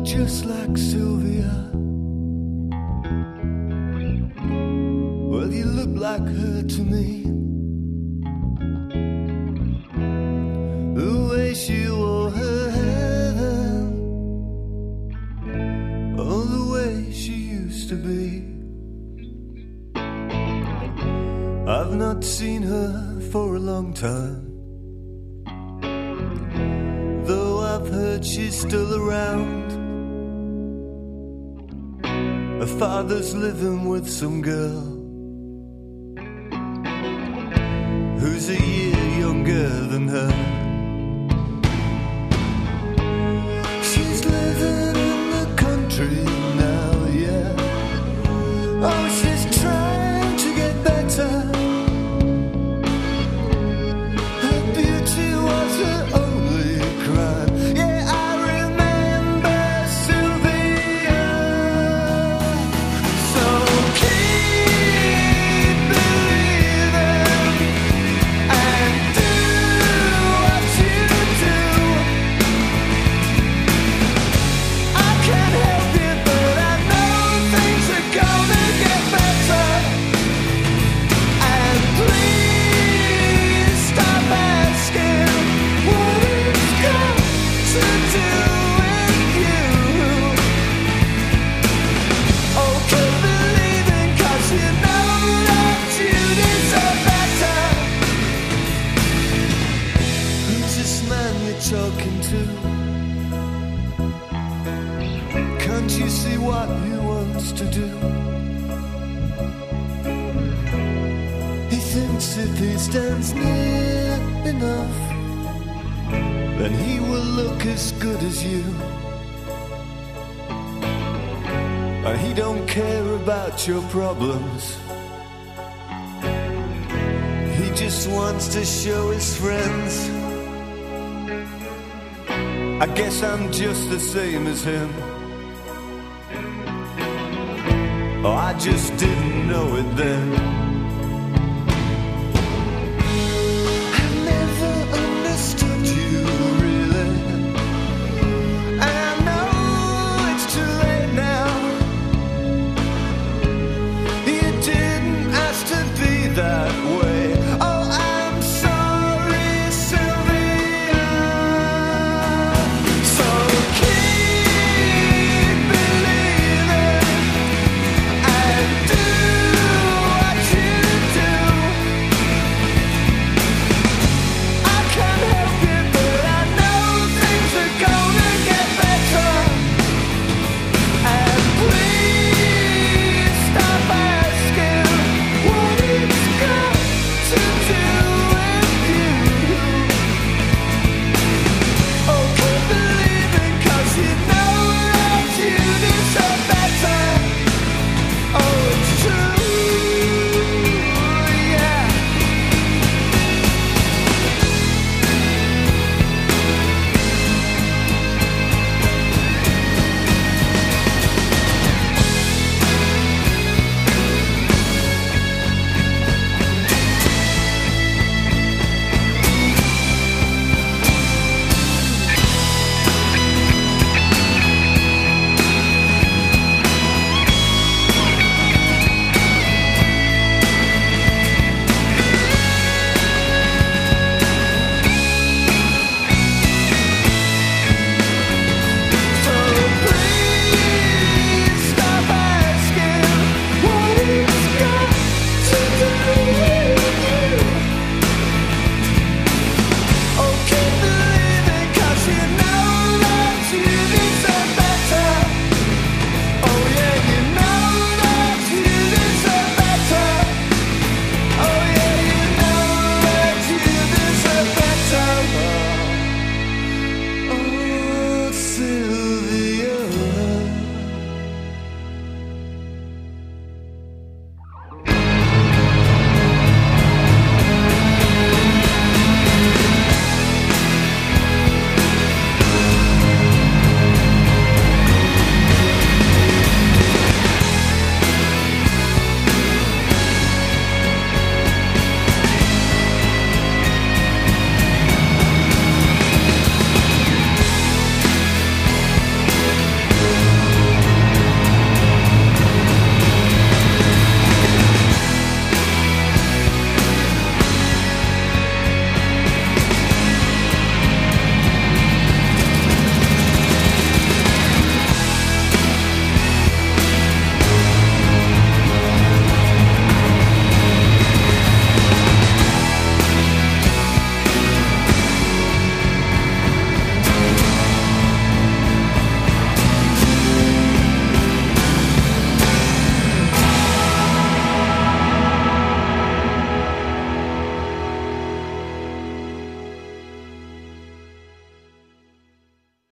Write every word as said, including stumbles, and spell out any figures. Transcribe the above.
just like Sylvia. Well, you look like her to me. The way she wore her hair, oh, the way she used to be. I've not seen her for a long time, though I've heard she's still around. Her father's living with some girl who's a year younger than her. She's living in the country now, yeah. Oh, she's trying to get better. Her beauty was her only crime. Yeah, I remember Sylvia. So keep believing and do what you do. I can't help it, but I know things are gonna get better. And please stop asking what it's got to do with you. Oh, keep believing, 'cause you know that you deserve better. Who's this man you're talking to? Can't you see what he wants to do? He thinks if he stands near enough, then he will look as good as you. And he don't care about your problems. He just wants to show his friends. I guess I'm just the same as him. Oh, I just didn't know it then.